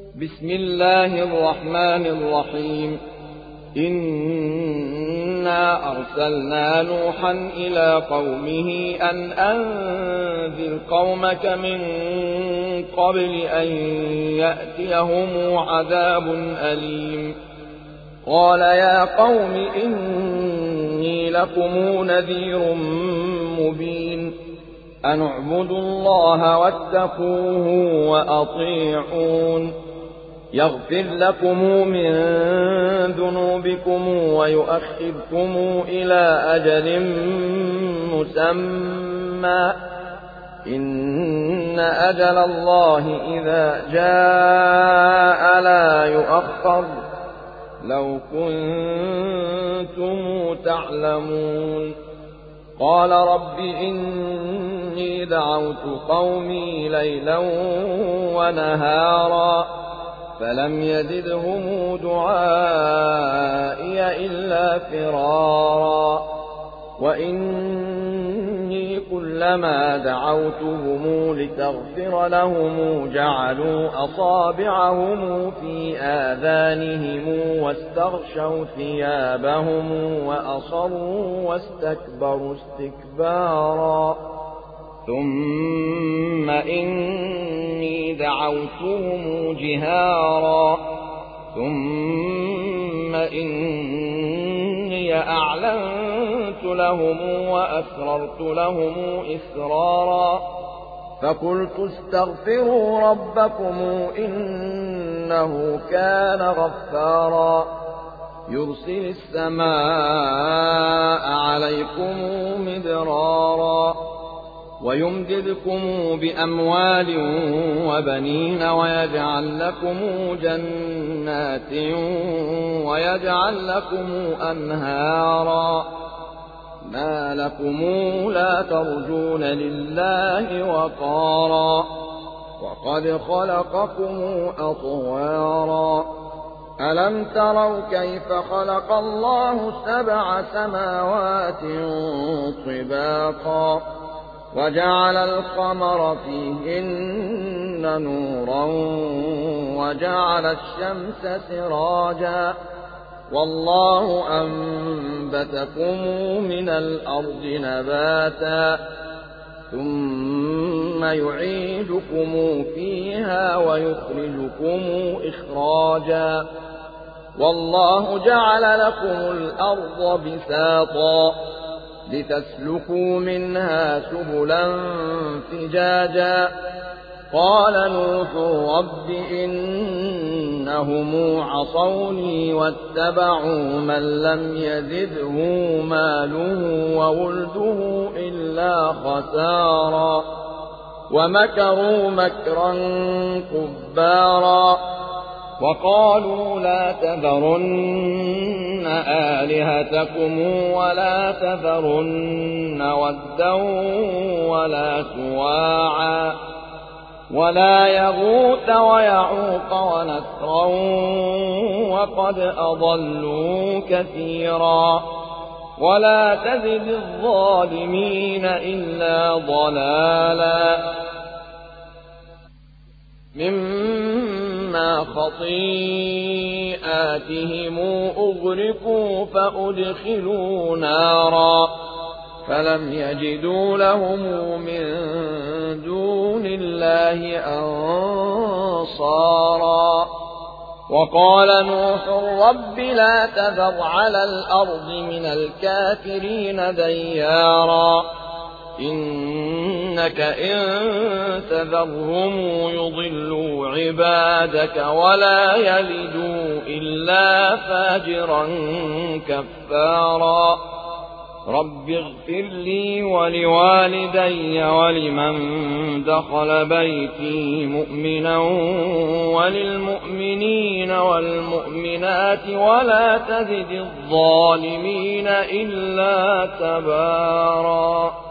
بسم الله الرحمن الرحيم. إنا أرسلنا نوحا إلى قومه أن أنذر قومك من قبل أن يأتيهم عذاب أليم. قال يا قوم إني لكم نذير مبين. أن اعبدوا الله واتقوه وأطيعون. يغفر لكم من ذنوبكم ويؤخركم إلى أجل مسمى. إن أجل الله إذا جاء لا يؤخر. لو كنتم تعلمون. قال رب إني دعوت قومي ليلا ونهارا فلم يزدهم دعائي إلا فرارا. وإني كلما دعوتهم لتغفر لهم جعلوا أصابعهم في آذانهم واستغشوا ثيابهم وأصروا واستكبروا استكبارا. ثم إني دعوتهم جهارا ثم إني أعلنت لهم وأسررت لهم إسرارا. فقلت استغفروا ربكم إنه كان غفارا. يرسل السماء عليكم مدرارا ويمددكم بأموال وبنين ويجعل لكم جنات ويجعل لكم أنهارا. ما لكم لا ترجون لله وقارا وقد خلقكم أطوارا. ألم تروا كيف خلق الله 7 سماوات طباقا وجعل القمر فيهن نورا وجعل الشمس سراجا والله أنبتكم من الأرض نباتا ثم يعيدكم فيها ويخرجكم إخراجا. والله جعل لكم الأرض بساطا لتسلكوا منها سبلا فجاجا. قال نوح رب إنهم عصوني واتبعوا من لم يزده ماله وولده إلا خسارا. ومكروا مكرا كبارا وقالوا لا تذرن آلهتكم ولا تذرن ودا ولا سواعا ولا يغوث ويعوق ونسرا وقد أضلوا كثيرا. ولا تزد الظالمين إلا ضلالا. مما خطيئاتهم أغرقوا فأدخلوا نارا فلم يجدوا لهم من دون الله أنصارا. وقال نوح رب لا تذر على الأرض من الكافرين ديارا إنك إن تذرهم يضلوا عبادك ولا يلدوا إلا فاجرا كفارا. رب اغفر لي ولوالدي ولمن دخل بيتي مؤمنا وللمؤمنين والمؤمنات ولا تزد الظالمين إلا تبارا.